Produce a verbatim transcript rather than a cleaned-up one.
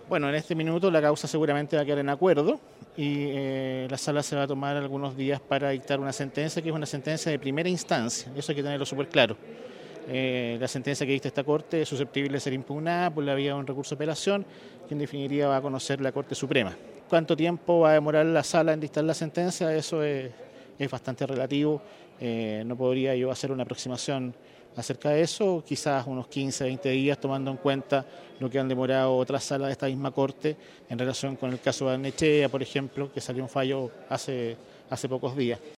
Bueno, en este minuto la causa seguramente va a quedar en acuerdo y eh, la sala se va a tomar algunos días para dictar una sentencia que es una sentencia de primera instancia, eso hay que tenerlo súper claro. Eh, la sentencia que dicta esta Corte es susceptible de ser impugnada por la vía de un recurso de apelación que en definitiva va a conocer la Corte Suprema. ¿Cuánto tiempo va a demorar la sala en dictar la sentencia? Eso es, es bastante relativo, eh, no podría yo hacer una aproximación acerca de eso, quizás unos quince, veinte días, tomando en cuenta lo que han demorado otras salas de esta misma Corte en relación con el caso de Barnechea, por ejemplo, que salió un fallo hace, hace pocos días.